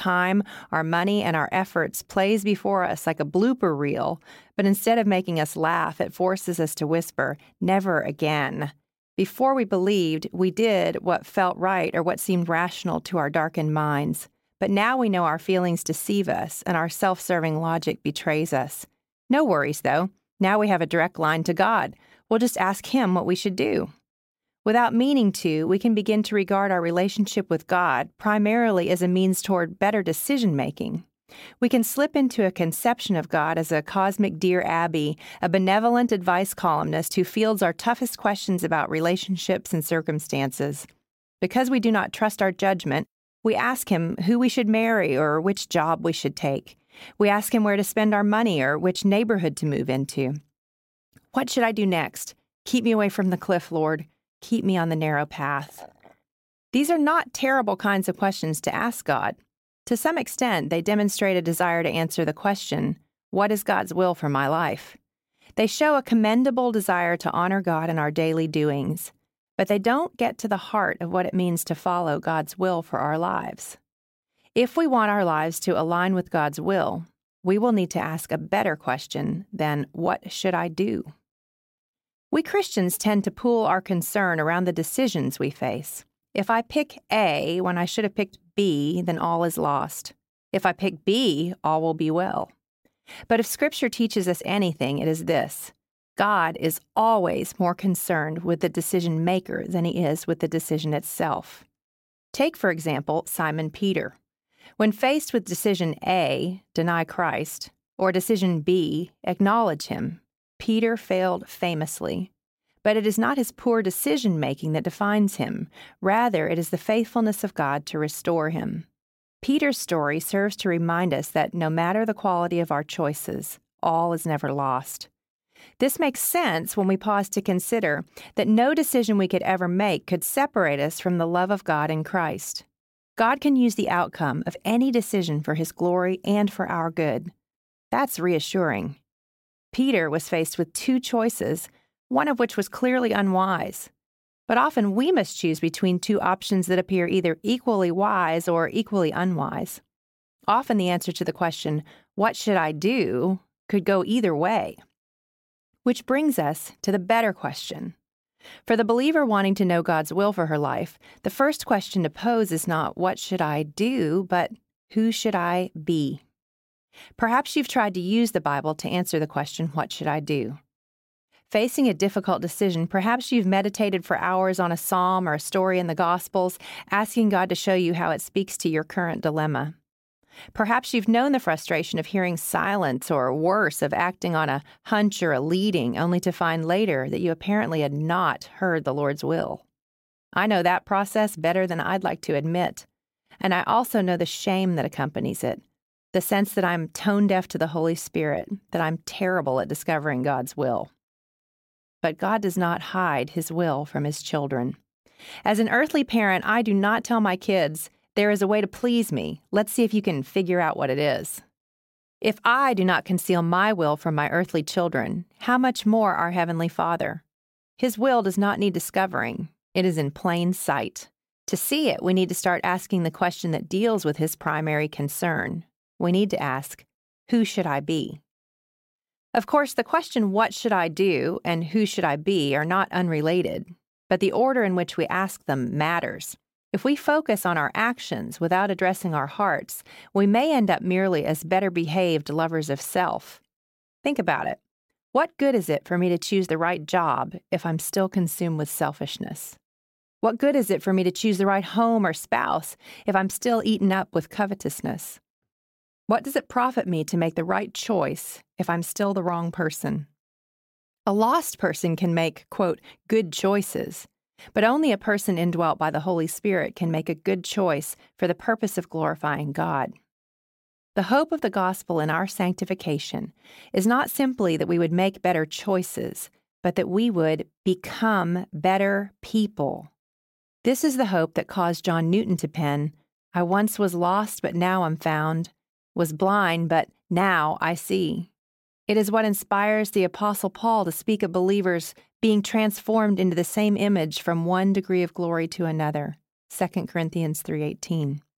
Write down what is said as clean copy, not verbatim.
time, our money, and our efforts plays before us like a blooper reel, but instead of making us laugh, it forces us to whisper, "Never again." Before we believed, we did what felt right or what seemed rational to our darkened minds. But now we know our feelings deceive us and our self-serving logic betrays us. No worries, though. Now we have a direct line to God. We'll just ask Him what we should do. Without meaning to, we can begin to regard our relationship with God primarily as a means toward better decision-making. We can slip into a conception of God as a cosmic Dear Abby, a benevolent advice columnist who fields our toughest questions about relationships and circumstances. Because we do not trust our judgment, we ask Him who we should marry or which job we should take. We ask Him where to spend our money or which neighborhood to move into. What should I do next? Keep me away from the cliff, Lord. Keep me on the narrow path. These are not terrible kinds of questions to ask God. To some extent, they demonstrate a desire to answer the question, what is God's will for my life? They show a commendable desire to honor God in our daily doings, but they don't get to the heart of what it means to follow God's will for our lives. If we want our lives to align with God's will, we will need to ask a better question than, what should I do? We Christians tend to pool our concern around the decisions we face. If I pick A when I should have picked B, then all is lost. If I pick B, all will be well. But if Scripture teaches us anything, it is this: God is always more concerned with the decision maker than He is with the decision itself. Take, for example, Simon Peter. When faced with decision A, deny Christ, or decision B, acknowledge Him, Peter failed famously. But it is not his poor decision-making that defines him. Rather, it is the faithfulness of God to restore him. Peter's story serves to remind us that no matter the quality of our choices, all is never lost. This makes sense when we pause to consider that no decision we could ever make could separate us from the love of God in Christ. God can use the outcome of any decision for His glory and for our good. That's reassuring. Peter was faced with two choices, one of which was clearly unwise. But often we must choose between two options that appear either equally wise or equally unwise. Often the answer to the question, what should I do, could go either way. Which brings us to the better question. For the believer wanting to know God's will for her life, the first question to pose is not, what should I do, but who should I be? Perhaps you've tried to use the Bible to answer the question, what should I do? Facing a difficult decision, perhaps you've meditated for hours on a psalm or a story in the Gospels, asking God to show you how it speaks to your current dilemma. Perhaps you've known the frustration of hearing silence, or worse, of acting on a hunch or a leading, only to find later that you apparently had not heard the Lord's will. I know that process better than I'd like to admit, and I also know the shame that accompanies it. The sense that I'm tone deaf to the Holy Spirit, that I'm terrible at discovering God's will. But God does not hide His will from His children. As an earthly parent, I do not tell my kids, there is a way to please me. Let's see if you can figure out what it is. If I do not conceal my will from my earthly children, how much more our Heavenly Father? His will does not need discovering. It is in plain sight. To see it, we need to start asking the question that deals with His primary concern. We need to ask, who should I be? Of course, the question, what should I do, and who should I be, are not unrelated, but the order in which we ask them matters. If we focus on our actions without addressing our hearts, we may end up merely as better-behaved lovers of self. Think about it. What good is it for me to choose the right job if I'm still consumed with selfishness? What good is it for me to choose the right home or spouse if I'm still eaten up with covetousness? What does it profit me to make the right choice if I'm still the wrong person? A lost person can make, quote, good choices, but only a person indwelt by the Holy Spirit can make a good choice for the purpose of glorifying God. The hope of the gospel in our sanctification is not simply that we would make better choices, but that we would become better people. This is the hope that caused John Newton to pen, I once was lost, but now I'm found, was blind, but now I see. It is what inspires the Apostle Paul to speak of believers being transformed into the same image from one degree of glory to another, 2 Corinthians 3:18.